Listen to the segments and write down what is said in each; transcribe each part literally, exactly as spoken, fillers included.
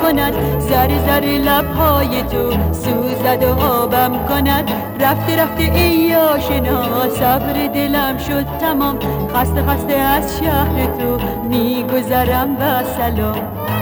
کند، زر زر لبهای تو سوزد و آبم کند. رفته رفته ای آشنا صبر دلم شد تمام، خسته خسته از شهر تو میگذرم و سلام.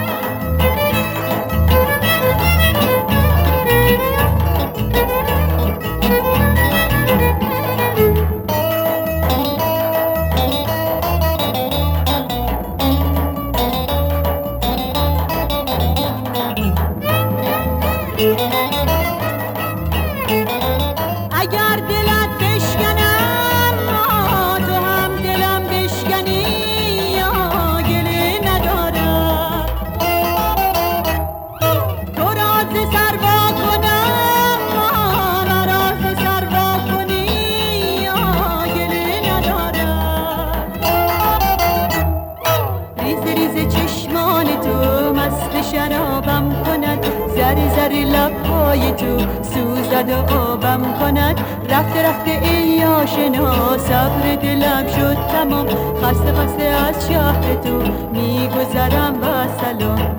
اگر دلت بشکنم تو هم دلم بشکنی یا گله ندارم. تو راز سر وا کنم مرا ز سر وا کنی یا گله ندارم. ریز ریز چشمان تو مست شرابم کند، زر زر لبهای تو سوزد و آبم کند. رفته رفته ای آشنا صبر دلم شد تمام، خسته خسته از شهر تو میگذرم و سلام.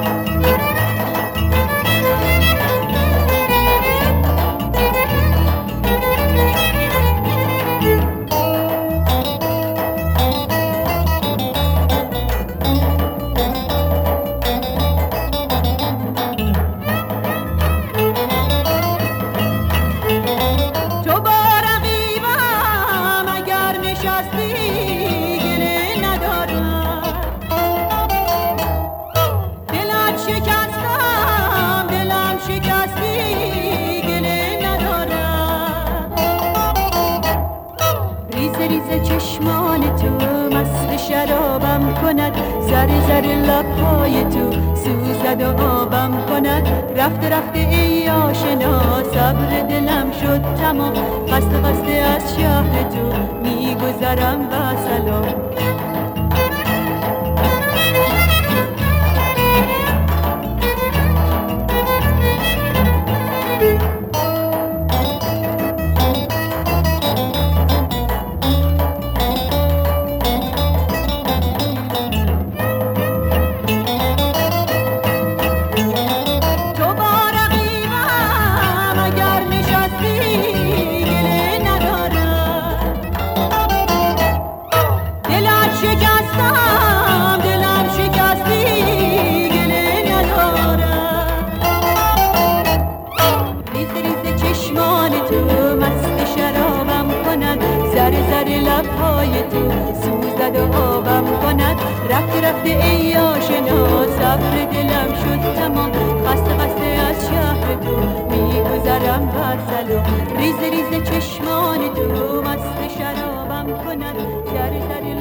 ریز چشمان تو مست شرابم کند، زر زر لبهای تو سوزد و آبم کند. رفته رفته ای آشنا صبر دلم شد تمام، خسته خسته از شهر تو میگذرم و سلام. زر زر لبهای تو سوزد و آبم کند. رفته رفته ای آشنا صبر دلم شد تمام، خسته خسته از شهر تو میگذرم و سلام. ریز ریز چشمان تو مست شرابم کند، زر زر